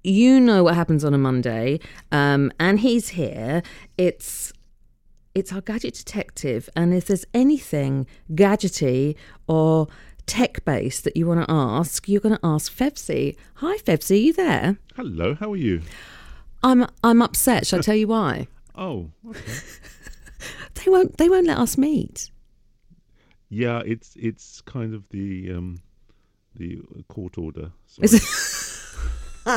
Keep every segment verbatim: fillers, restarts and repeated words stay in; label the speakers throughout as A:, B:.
A: you know what happens on a Monday, um, and he's here. It's it's our gadget detective, and if there's anything gadgety or tech-based that you want to ask, you're going to ask Fevsy. Hi, Fevsy, are you there?
B: Hello, how are you?
A: I'm I'm upset. Shall I tell you why?
B: Oh, okay.
A: They won't they won't let us meet.
B: Yeah, it's it's kind of the um, the court order.
A: Is it?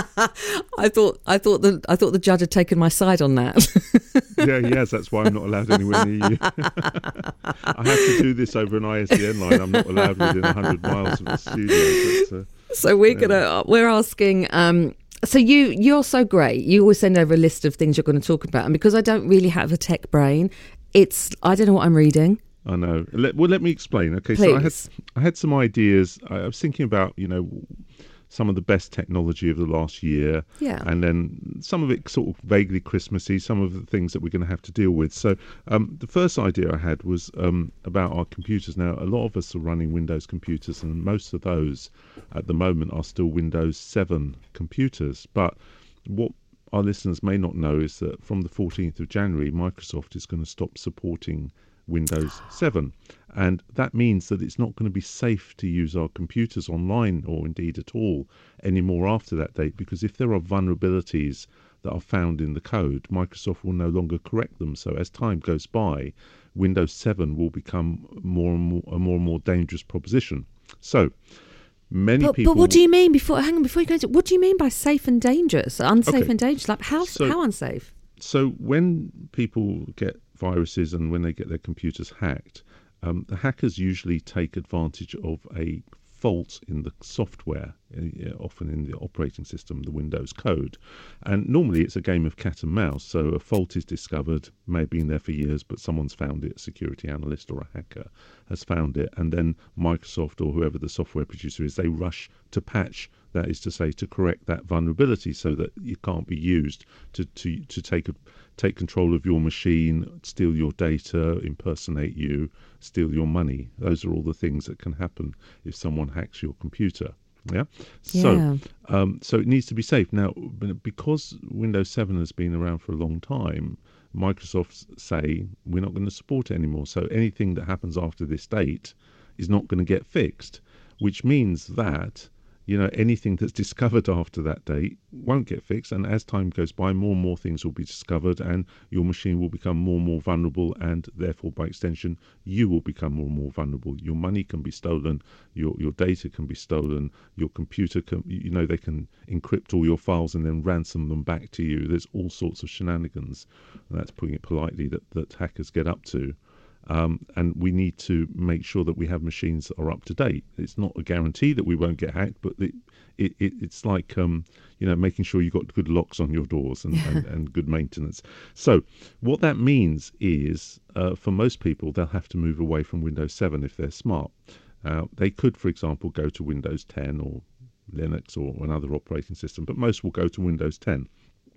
A: I thought I thought the I thought the judge had taken my side on that.
B: Yeah, yes, that's why I'm not allowed anywhere near you. I have to do this over an I S D N line. I'm not allowed within one hundred miles of the studio. But, uh,
A: so we're
B: yeah.
A: gonna we're asking. Um, so you you're so great. You always send over a list of things you're going to talk about, and because I don't really have a tech brain, it's I don't know what I'm reading.
B: I know. Let, well, let me explain. Okay,
A: Please.
B: so I had I had some ideas. I was thinking about you know some of the best technology of the last year,
A: Yeah.
B: and then some of it sort of vaguely Christmassy, some of the things that we're going to have to deal with. So um, the first idea I had was um, about our computers. Now, a lot of us are running Windows computers, and most of those at the moment are still Windows seven computers. But what our listeners may not know is that from the fourteenth of January, Microsoft is going to stop supporting Windows seven, and that means that it's not going to be safe to use our computers online or indeed at all anymore after that date, because if there are vulnerabilities that are found in the code, Microsoft will no longer correct them. So as time goes by, Windows seven will become more and more a more and more dangerous proposition. So many
A: but,
B: people
A: but what do you mean before hang on before you go into what do you mean by safe and dangerous? Unsafe
B: Okay.
A: and dangerous? Like how
B: So-
A: how unsafe?
B: So when people get viruses and when they get their computers hacked, um, the hackers usually take advantage of a fault in the software, uh, often in the operating system, the Windows code. And normally it's a game of cat and mouse. So a fault is discovered, may have been there for years, but someone's found it, a security analyst or a hacker has found it. And then Microsoft or whoever the software producer is, they rush to patch, that is to say, to correct that vulnerability so that it can't be used to, to, to take a, take control of your machine, steal your data, impersonate you, steal your money. Those are all the things that can happen if someone hacks your computer. Yeah. So,
A: Yeah.
B: um, so it needs to be safe. Now, because Windows seven has been around for a long time, Microsoft say we're not going to support it anymore. So anything that happens after this date is not going to get fixed, which means that you know, anything that's discovered after that date won't get fixed. And as time goes by, more and more things will be discovered and your machine will become more and more vulnerable. And therefore, by extension, you will become more and more vulnerable. Your money can be stolen. Your your data can be stolen. Your computer can, you know, they can encrypt all your files and then ransom them back to you. There's all sorts of shenanigans. And that's putting it politely that, that hackers get up to. Um, and we need to make sure that we have machines that are up to date. It's not a guarantee that we won't get hacked, but it, it, it, it's like um, you know making sure you've got good locks on your doors and, and, and good maintenance. So what that means is uh, for most people, they'll have to move away from Windows seven if they're smart. Uh, they could, for example, go to Windows ten or Linux or another operating system, but most will go to Windows ten.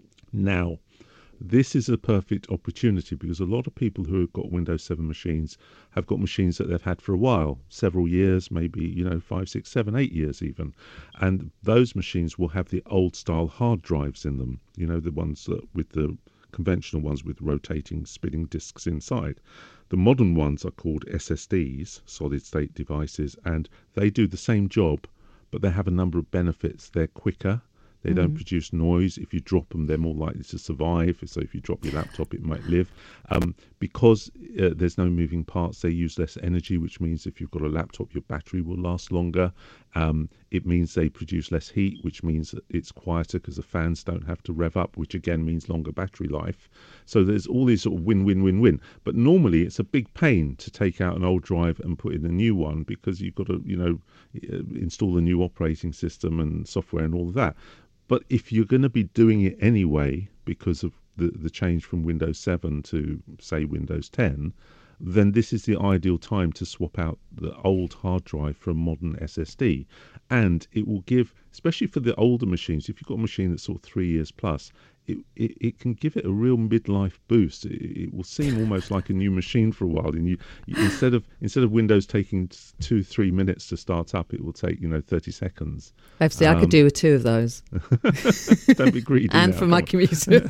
B: Now, this is a perfect opportunity because a lot of people who have got Windows seven machines have got machines that they've had for a while, several years, maybe, you know, five, six, seven, eight years even. And those machines will have the old style hard drives in them, you know, the ones that with the conventional ones with rotating spinning disks inside. The modern ones are called S S Ds, solid state devices, and they do the same job, but they have a number of benefits. They're quicker. They don't produce noise. If you drop them, they're more likely to survive. So if you drop your laptop, it might live. Um, because uh, there's no moving parts, they use less energy, which means if you've got a laptop, your battery will last longer. Um, it means they produce less heat, which means that it's quieter because the fans don't have to rev up, which again means longer battery life. So there's all these sort of win, win, win, win. But normally it's a big pain to take out an old drive and put in a new one because you've got to, you know, install a new operating system and software and all of that. But if you're going to be doing it anyway because of the, the change from Windows seven to, say, Windows ten, then this is the ideal time to swap out the old hard drive for a modern S S D. And it will give, especially for the older machines, if you've got a machine that's sort of three years plus, it, it, it can give it a real midlife boost. It, it will seem almost like a new machine for a while. And you, you instead of instead of Windows taking two, three minutes to start up, it will take, you know, thirty seconds.
A: Actually, um, I could do with two of those.
B: Don't be greedy.
A: And
B: now,
A: for my commuter.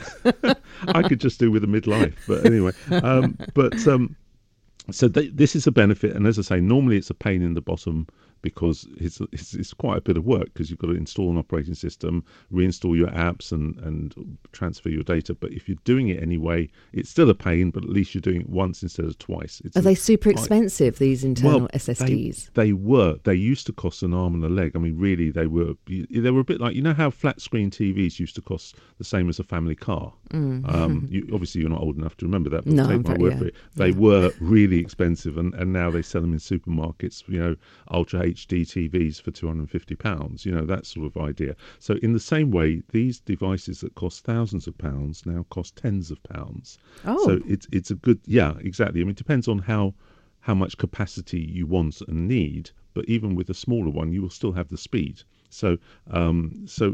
B: I could just do with a midlife. But anyway, um, but um, so th- this is a benefit. And as I say, normally it's a pain in the bottom, because it's, it's it's quite a bit of work, because you've got to install an operating system, reinstall your apps, and, and transfer your data. But if you're doing it anyway, it's still a pain, but at least you're doing it once instead of twice. It's
A: Are
B: a,
A: they super expensive, I, these internal
B: well,
A: S S Ds?
B: They, they were. They used to cost an arm and a leg. I mean, really, they were They were a bit like, you know how flat screen T Vs used to cost the same as a family car?
A: Mm.
B: Um, you, obviously, you're not old enough to remember that, but
A: no,
B: take my
A: very,
B: word
A: yeah.
B: for it. They yeah. were really expensive, and, and now they sell them in supermarkets, you know, Ultra H D T Vs for two hundred fifty pounds, you know, that sort of idea. So in the same way, these devices that cost thousands of pounds now cost tens of pounds.
A: Oh.
B: So it's it's a good, yeah, exactly. I mean, it depends on how how much capacity you want and need, but even with a smaller one, you will still have the speed. So um, so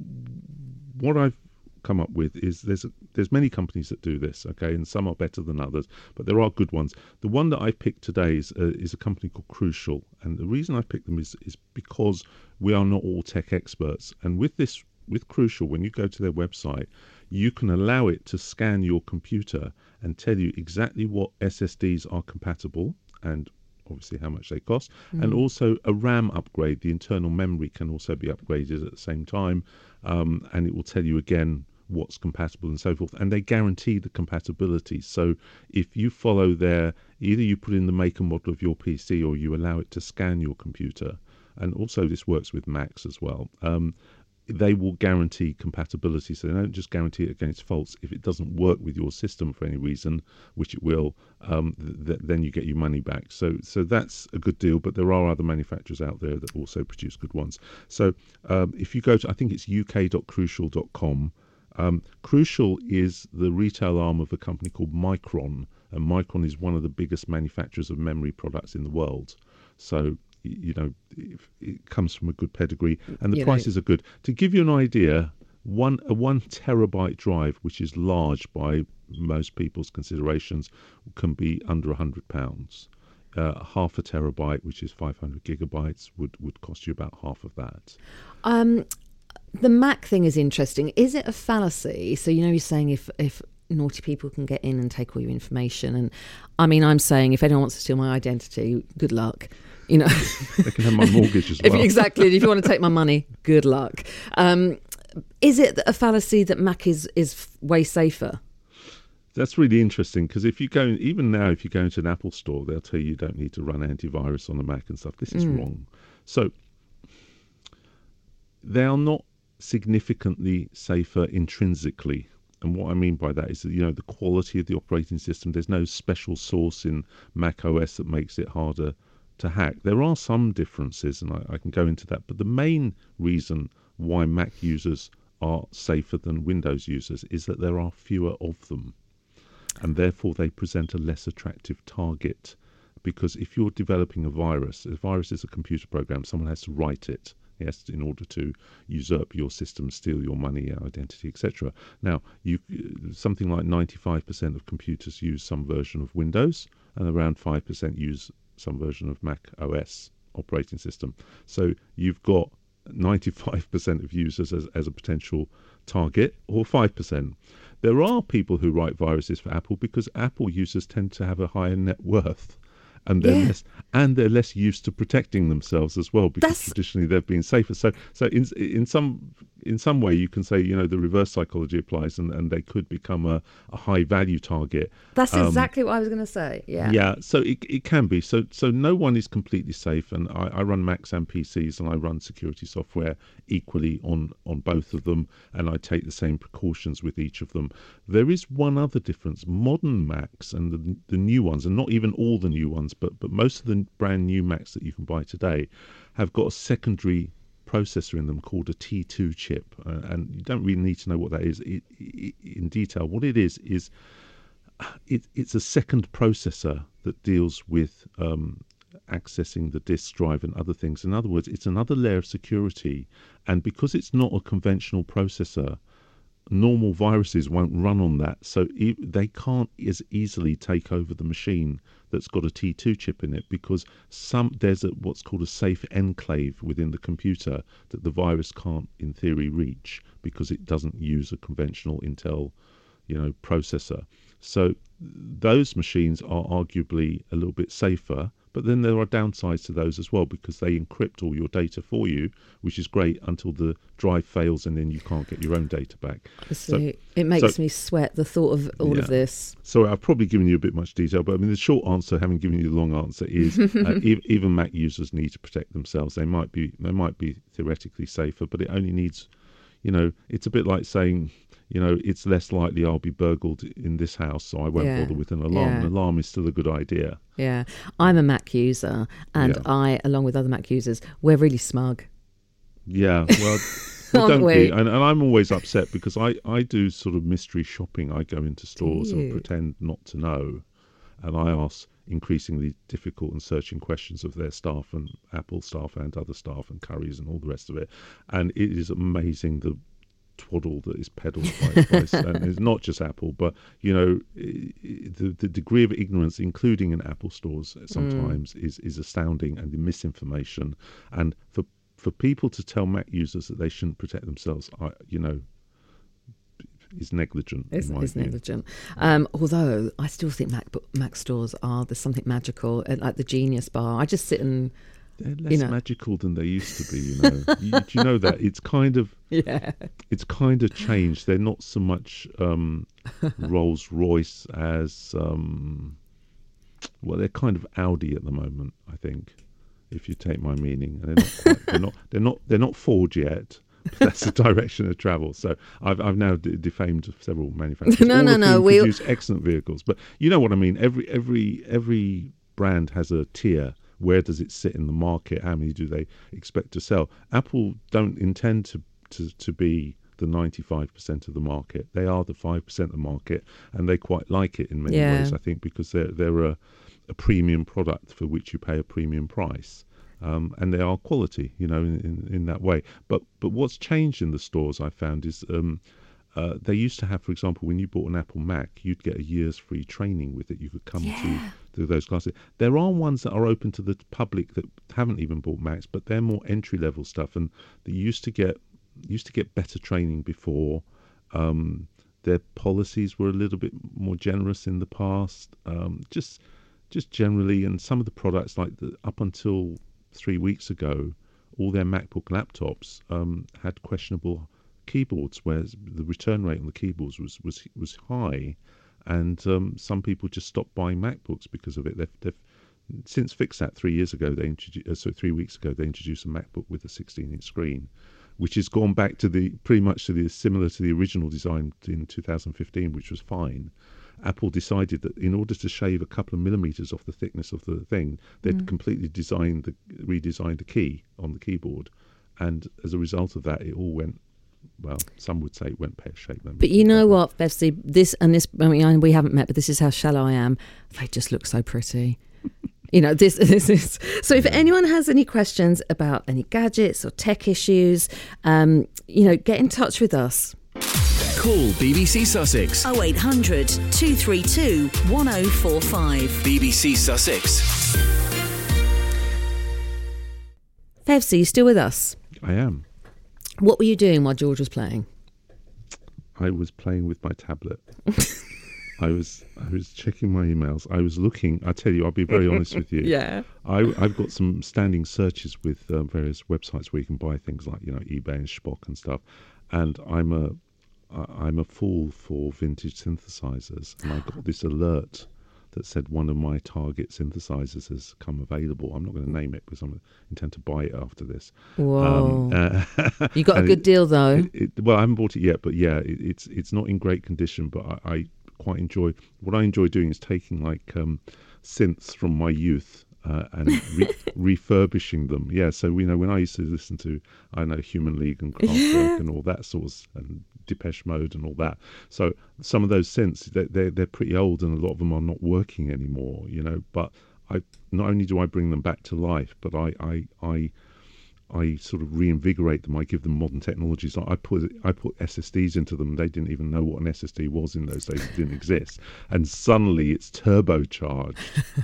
B: what I've come up with is there's a, there's many companies that do this, okay, and some are better than others, but there are good ones. The one that I picked today is uh, is a company called Crucial, and the reason I picked them is is because we are not all tech experts. And with this, with Crucial, when you go to their website, you can allow it to scan your computer and tell you exactly what S S Ds are compatible, and obviously how much they cost, mm. and also a RAM upgrade. The internal memory can also be upgraded at the same time, um, and it will tell you again what's compatible and so forth, and they guarantee the compatibility. So if you follow their, either you put in the make and model of your P C, or you allow it to scan your computer, and also this works with Macs as well, um, they will guarantee compatibility. So they don't just guarantee it against faults. If it doesn't work with your system for any reason, which it will, um, th- then you get your money back. So so that's a good deal, but there are other manufacturers out there that also produce good ones. So um, if you go to, I think it's u k dot crucial dot com, Um, Crucial is the retail arm of a company called Micron, and Micron is one of the biggest manufacturers of memory products in the world. So, you know, it, it comes from a good pedigree, and the you prices know. are good. To give you an idea, one a one terabyte drive, which is large by most people's considerations, can be under a hundred pounds. Uh, half a terabyte, which is five hundred gigabytes, would, would cost you about half of that.
A: Um. The Mac thing is interesting. Is it a fallacy? So, you know, you're saying if, if naughty people can get in and take all your information, and I mean, I'm saying if anyone wants to steal my identity, good luck. You know,
B: they can have my mortgage as well.
A: if, exactly. If you want to take my money, good luck. Um, is it a fallacy that Mac is, is way safer?
B: That's really interesting, because if you go, even now, if you go into an Apple store, they'll tell you you don't need to run antivirus on the Mac and stuff. This is mm. wrong. So they are not significantly safer intrinsically, and what I mean by that is that, you know, the quality of the operating system, there's no special source in Mac O S that makes it harder to hack. There are some differences, and I, I can go into that, but the main reason why Mac users are safer than Windows users is that there are fewer of them, and therefore they present a less attractive target. Because if you're developing a virus, a virus is a computer program, someone has to write it. Yes, in order to usurp your system, steal your money, identity, et cetera. Now, you something like ninety-five percent of computers use some version of Windows, and around five percent use some version of Mac O S operating system. So you've got ninety-five percent of users as, as a potential target, or five percent. There are people who write viruses for Apple because Apple users tend to have a higher net worth. And they're
A: yeah.
B: less, and they're less used to protecting themselves as well, because That's... traditionally they've been safer. So, so in in some in some way, you can say, you know, the reverse psychology applies, and, and they could become a, a high value target.
A: That's
B: um,
A: exactly what I was going to say. Yeah,
B: yeah. So it it can be. So so no one is completely safe, and I, I run Macs and P Cs, and I run security software equally on on both of them, and I take the same precautions with each of them. There is one other difference: modern Macs and the the new ones, and not even all the new ones, but but most of the brand new Macs that you can buy today have got a secondary processor in them called a T two chip, uh, and you don't really need to know what that is it, it, in detail. What it is is it, it's a second processor that deals with um, accessing the disk drive and other things. In other words, it's another layer of security. And because it's not a conventional processor, normal viruses won't run on that. So e- they can't as easily take over the machine that's got a T two chip in it, because some there's a, what's called a safe enclave within the computer that the virus can't, in theory, reach, because it doesn't use a conventional Intel, you know, processor. So those machines are arguably a little bit safer, but then there are downsides to those as well, because they encrypt all your data for you, which is great until the drive fails and then you can't get your own data back.
A: So, it makes so, me sweat, the thought of all yeah. of this.
B: So I've probably given you a bit much detail, but I mean the short answer, having given you the long answer, is uh, e- even Mac users need to protect themselves. They might be they might be theoretically safer, but it only needs, you know, it's a bit like saying, you know, it's less likely I'll be burgled in this house, so I won't yeah. bother with an alarm. Yeah. An alarm is still a good idea.
A: Yeah. I'm a Mac user, and yeah. I, along with other Mac users, we're really smug.
B: Yeah, well, well don't we? be. And, and I'm always upset because I, I do sort of mystery shopping. I go into stores and pretend not to know, and I ask increasingly difficult and searching questions of their staff and Apple staff and other staff and Currys and all the rest of it. And it is amazing the twaddle that is peddled by, by and it's not just Apple, but you know, the the degree of ignorance, including in Apple stores, sometimes mm. is is astounding, and the misinformation. And for for people to tell Mac users that they shouldn't protect themselves, I, you know, is negligent.
A: It's,
B: in my
A: it's
B: view.
A: negligent. Um, although I still think Mac Mac stores are there's something magical, like the Genius Bar. I just sit and.
B: They're less
A: you know.
B: magical than they used to be, you know. you, do you know that? It's kind of
A: yeah.
B: It's kind of changed. They're not so much um, Rolls Royce as um, well. They're kind of Audi at the moment, I think, if you take my meaning. And they're not. Quite, they're not. They're not. They're not Ford yet. But that's the direction of travel. So I've I've now d- defamed several manufacturers.
A: no,
B: all
A: no,
B: of
A: no.
B: whom
A: We
B: produce excellent vehicles, but you know what I mean. Every every every brand has a tier. Where does it sit in the market? How many do they expect to sell? Apple don't intend to, to, to be the ninety-five percent of the market. They are the five percent of the market, and they quite like it in many
A: yeah.
B: ways, I think, because they're, they're a, a premium product for which you pay a premium price. Um, and they are quality, you know, in, in, in that way. But but what's changed in the stores, I found, is um, uh, they used to have, for example, when you bought an Apple Mac, you'd get a year's free training with it. You could come
A: yeah.
B: to... to those classes. There are ones that are open to the public that haven't even bought Macs, but they're more entry level stuff, and they used to get used to get better training before. Um, their policies were a little bit more generous in the past, um, just just generally. And some of the products, like the, up until three weeks ago, all their MacBook laptops um, had questionable keyboards, whereas the return rate on the keyboards was was was high. And um, some people just stopped buying MacBooks because of it. They've, they've since fixed that three years ago. They introduced, uh, so three weeks ago, they introduced a MacBook with a sixteen-inch screen, which has gone back to the pretty much to the similar to the original design in two thousand fifteen, which was fine. Apple decided that in order to shave a couple of millimeters off the thickness of the thing, they'd mm. completely designed the redesigned the key on the keyboard, and as a result of that, it all went. Well, some would say it went pear-shaped.
A: But you know what, Bevsy, this and this, I mean, we haven't met, but this is how shallow I am. They just look so pretty. You know, this, this is... So if anyone has any questions about any gadgets or tech issues, um, you know, get in touch with us.
C: Call B B C Sussex
D: oh eight hundred, two three two, one oh four five.
C: B B C Sussex.
A: Bevsy, you still with us?
B: I am.
A: What were you doing while George was playing?
B: I was playing with my tablet. I was I was checking my emails. I was looking. I tell you, I'll be very honest with you.
A: Yeah.
B: I, I've got some standing searches with uh, various websites where you can buy things like, you know, eBay and Spock and stuff. And I'm a I'm a fool for vintage synthesizers, and I got this alert that said one of my target synthesizers has come available. I'm not going to name it because I intend to buy it after this.
A: Whoa! Um, uh, you got a good
B: it,
A: deal though.
B: It, it, well, I haven't bought it yet, but yeah, it, it's it's not in great condition. But I, I quite enjoy what I enjoy doing is taking like um, synths from my youth uh, and re- refurbishing them. Yeah, so we know when I used to listen to, I know Human League and Kraftwerk
A: Yeah.
B: and all that sort of, and Depeche Mode and all that. So some of those synths, they're, they're they're pretty old, and a lot of them are not working anymore. You know, but I not only do I bring them back to life, but I I I. I sort of reinvigorate them. I give them modern technologies. I put I put S S Ds into them. They didn't even know what an S S D was in those days. It didn't exist. And suddenly it's turbocharged,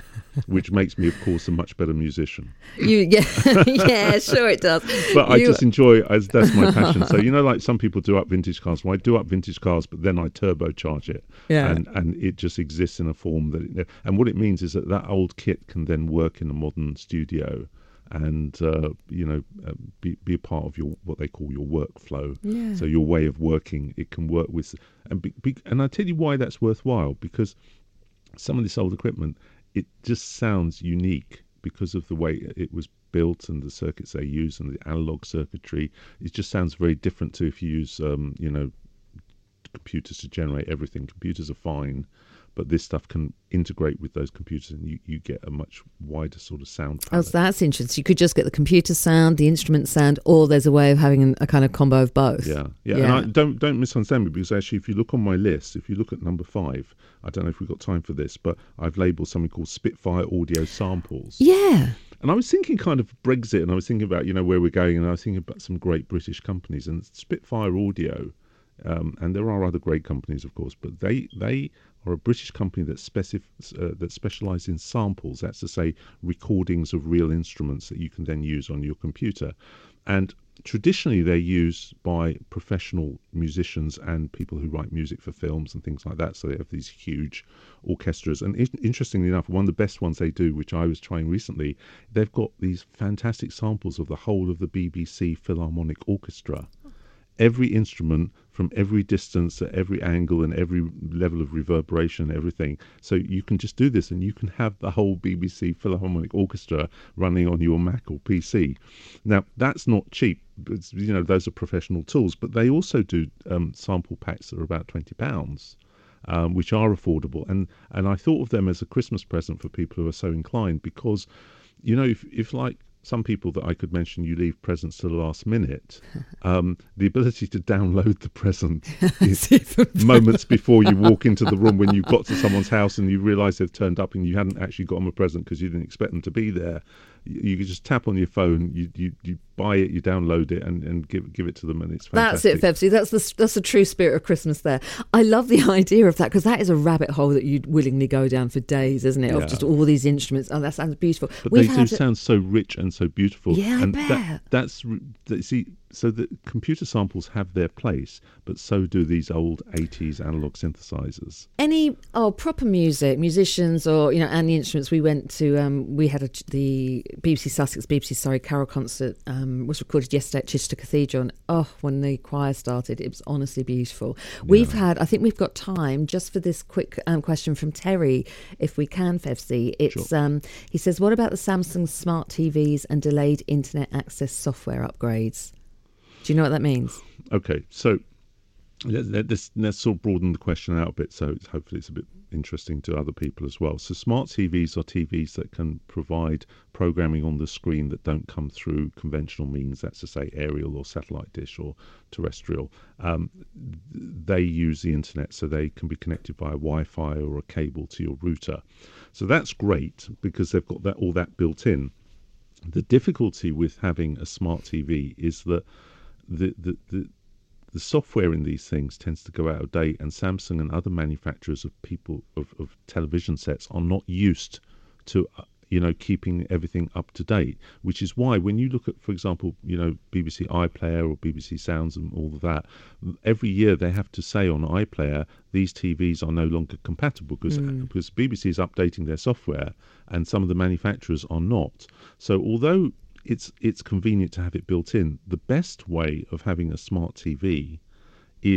B: which makes me, of course, a much better musician.
A: You, yeah, yeah, sure it does.
B: But I
A: You-
B: just enjoy, as that's my passion. So, you know, like some people do up vintage cars. Well, I do up vintage cars, but then I turbocharge it.
A: Yeah.
B: And, and it just exists in a form that it, and what it means is that that old kit can then work in a modern studio and uh, you know uh, be be a part of your what they call your workflow.
A: Yeah.
B: So your way of working, it can work with, and be, be, and I tell you why that's worthwhile, because some of this old equipment, it just sounds unique because of the way it was built and the circuits they use and the analog circuitry. It just sounds very different to if you use um, you know computers to generate everything. Computers are fine, but this stuff can integrate with those computers, and you, you get a much wider sort of sound
A: Oh,
B: palette.
A: so that's interesting. You could just get the computer sound, the instrument sound, or there's a way of having an, a kind of combo of both.
B: Yeah, yeah,
A: Yeah.
B: and I, don't don't misunderstand me, because actually, if you look on my list, if you look at number five, I don't know if we've got time for this, but I've labelled something called Spitfire Audio Samples.
A: Yeah.
B: And I was thinking kind of Brexit, and I was thinking about, you know, where we're going, and I was thinking about some great British companies, and Spitfire Audio, um, and there are other great companies, of course, but they they are a British company that specif- uh, that specialise in samples. That's to say, recordings of real instruments that you can then use on your computer. And traditionally, they're used by professional musicians and people who write music for films and things like that. So they have these huge orchestras. And in- interestingly enough, one of the best ones they do, which I was trying recently, they've got these fantastic samples of the whole of the B B C Philharmonic Orchestra. Every instrument from every distance, at every angle, and every level of reverberation, everything. So you can just do this, and you can have the whole B B C Philharmonic Orchestra running on your Mac or P C. Now, that's not cheap. It's, you know, those are professional tools, but they also do um, sample packs that are about twenty pounds. Um, which are affordable, and and I thought of them as a Christmas present for people who are so inclined, because, you know, if if like some people that I could mention, you leave presents to the last minute, um, the ability to download the present is moments before you walk into the room, when you've got to someone's house and you realise they've turned up and you hadn't actually got them a present because you didn't expect them to be there. You, you can just tap on your phone, you you, you buy it, you download it, and, and give give it to them, and it's fantastic.
A: That's it, Febsy. That's the that's the true spirit of Christmas there. I love the idea of that, because that is a rabbit hole that you'd willingly go down for days, isn't it? Of
B: Yeah.
A: just all these instruments. Oh, that sounds beautiful.
B: But
A: We've
B: they do
A: had
B: sound so rich and so beautiful.
A: Yeah, I
B: and
A: bet.
B: That, that's re- that, see. So the computer samples have their place, but so do these old eighties analog synthesizers.
A: any oh proper music, musicians, or you know, and the instruments. We went to um, we had a, the B B C Sussex, B B C sorry, Carol concert um, was recorded yesterday at Chichester Cathedral, and oh, when the choir started, it was honestly beautiful. We've had, I think we've got time just for this quick um, question from Terry, if we can, Fevsy. It's
B: Sure.
A: um, he says, what about the Samsung smart T Vs and delayed internet access software upgrades? Do you know what that means?
B: Okay, so let- let- let's, let's sort of broaden the question out a bit, so it's, hopefully it's a bit interesting to other people as well. So smart T Vs are T Vs that can provide programming on the screen that don't come through conventional means, that's to say aerial or satellite dish or terrestrial. Um, they use the internet, so they can be connected via Wi-Fi or a cable to your router. So that's great, because they've got that all that built in. The difficulty with having a smart T V is that the the, the the software in these things tends to go out of date, and Samsung and other manufacturers of people of, of television sets are not used to uh, you know keeping everything up to date, which is why when you look at, for example, you know B B C iPlayer or B B C Sounds and all of that, every year they have to say on iPlayer these T Vs are no longer compatible, because because B B C is updating their software and some of the manufacturers are not. So although it's it's convenient to have it built in, the best way of having a smart T V is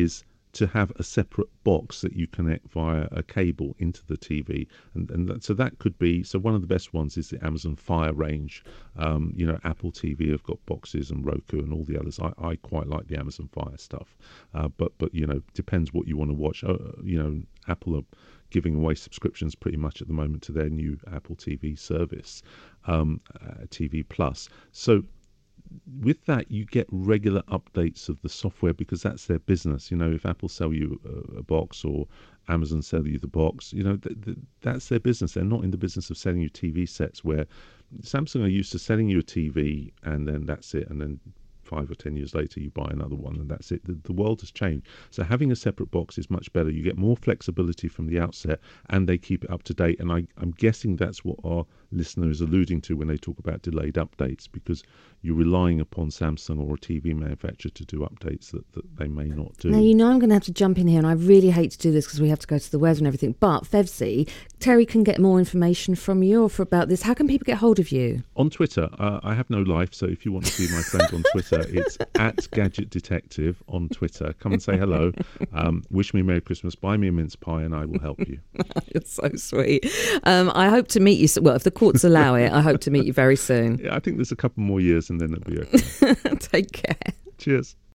B: to have a separate box that you connect via a cable into the T V, and, and that, so that could be, so one of the best ones is the Amazon Fire range. Um, you know, Apple T V have got boxes, and Roku and all the others. I, I quite like the Amazon Fire stuff, uh, but but you know, depends what you want to watch. Uh, you know, Apple are giving away subscriptions pretty much at the moment to their new Apple T V service, um, uh, T V Plus. So with that, you get regular updates of the software because that's their business. You know, if Apple sell you a, a box or Amazon sell you the box, you know, th- th- that's their business. They're not in the business of selling you T V sets, where Samsung are used to selling you a T V and then that's it, and then five or ten years later you buy another one and that's it. The, the world has changed. So having a separate box is much better. You get more flexibility from the outset, and they keep it up to date. And I, I'm guessing that's what our listener is alluding to when they talk about delayed updates, because you're relying upon Samsung or a T V manufacturer to do updates that, that they may not do.
A: Now, you know I'm going to have to jump in here, and I really hate to do this because we have to go to the weather and everything, but Fevzi, Terry can get more information from you or for about this. How can people get hold of you?
B: On Twitter. Uh, I have no life, so if you want to see my friend on Twitter, it's at Gadget Detective on Twitter. Come and say hello. Um, wish me Merry Christmas, buy me a mince pie, and I will help you.
A: It's so sweet. Um, I hope to meet you, well, if the courts allow it, I hope to meet you very soon.
B: Yeah, I think there's a couple more years and then it'll be okay.
A: Take care.
B: Cheers.